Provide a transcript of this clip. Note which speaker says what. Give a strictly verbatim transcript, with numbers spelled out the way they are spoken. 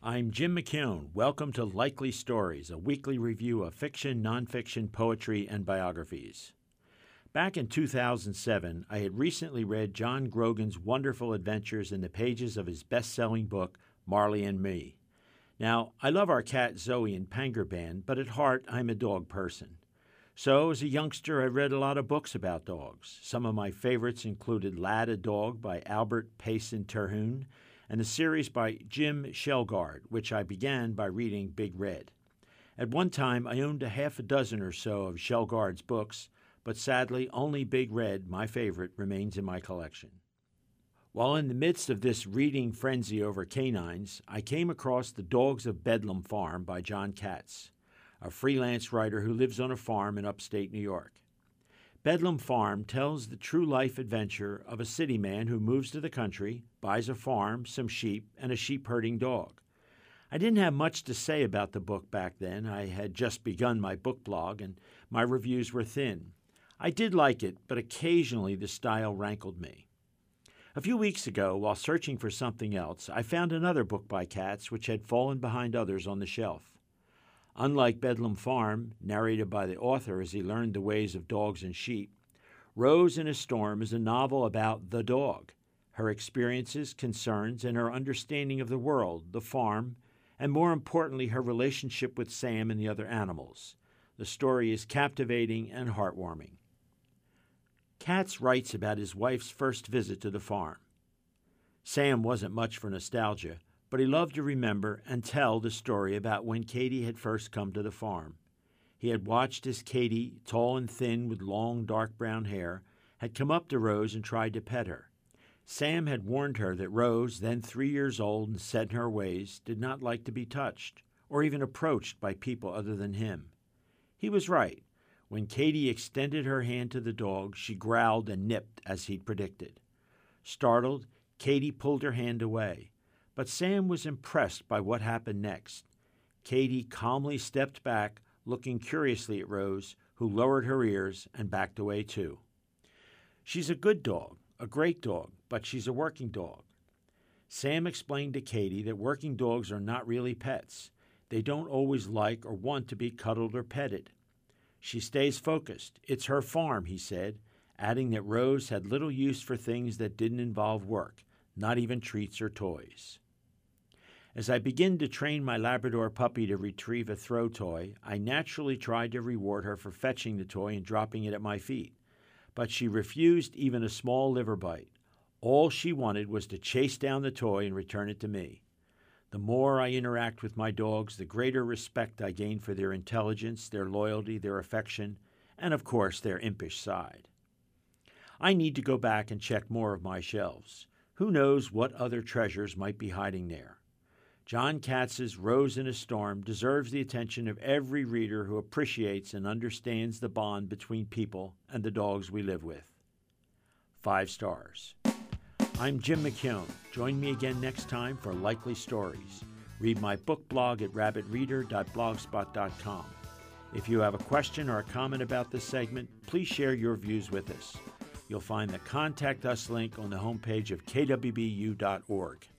Speaker 1: I'm Jim McKeown. Welcome to Likely Stories, a weekly review of fiction, nonfiction, poetry, and biographies. Back in two thousand seven, I had recently read John Grogan's wonderful adventures in the pages of his best-selling book, Marley and Me. Now, I love our cat Zoe in Pangerban, but at heart, I'm a dog person. So, as a youngster, I read a lot of books about dogs. Some of my favorites included Lad a Dog by Albert Payson Terhune, and a series by Jim Shelgard, which I began by reading Big Red. At one time, I owned a half a dozen or so of Shelgard's books, but sadly, only Big Red, my favorite, remains in my collection. While in the midst of this reading frenzy over canines, I came across The Dogs of Bedlam Farm by John Katz, a freelance writer who lives on a farm in upstate New York. Bedlam Farm tells the true life adventure of a city man who moves to the country, buys a farm, some sheep, and a sheep-herding dog. I didn't have much to say about the book back then. I had just begun my book blog, and my reviews were thin. I did like it, but occasionally the style rankled me. A few weeks ago, while searching for something else, I found another book by Katz which had fallen behind others on the shelf. Unlike Bedlam Farm, narrated by the author as he learned the ways of dogs and sheep, Rose in a Storm is a novel about the dog, her experiences, concerns, and her understanding of the world, the farm, and more importantly, her relationship with Sam and the other animals. The story is captivating and heartwarming. Katz writes about his wife's first visit to the farm. Sam wasn't much for nostalgia, but he loved to remember and tell the story about when Katie had first come to the farm. He had watched as Katie, tall and thin with long dark brown hair, had come up to Rose and tried to pet her. Sam had warned her that Rose, then three years old and set in her ways, did not like to be touched or even approached by people other than him. He was right. When Katie extended her hand to the dog, she growled and nipped as he'd predicted. Startled, Katie pulled her hand away. But Sam was impressed by what happened next. Katie calmly stepped back, looking curiously at Rose, who lowered her ears and backed away too. She's a good dog, a great dog, but she's a working dog. Sam explained to Katie that working dogs are not really pets. They don't always like or want to be cuddled or petted. She stays focused. It's her farm, he said, adding that Rose had little use for things that didn't involve work, not even treats or toys. As I begin to train my Labrador puppy to retrieve a throw toy, I naturally tried to reward her for fetching the toy and dropping it at my feet. But she refused even a small liver bite. All she wanted was to chase down the toy and return it to me. The more I interact with my dogs, the greater respect I gain for their intelligence, their loyalty, their affection, and of course their impish side. I need to go back and check more of my shelves. Who knows what other treasures might be hiding there? John Katz's Rose in a Storm deserves the attention of every reader who appreciates and understands the bond between people and the dogs we live with. Five stars. I'm Jim McKeown. Join me again next time for Likely Stories. Read my book blog at rabbit reader dot blogspot dot com. If you have a question or a comment about this segment, please share your views with us. You'll find the Contact Us link on the homepage of K W B U dot org.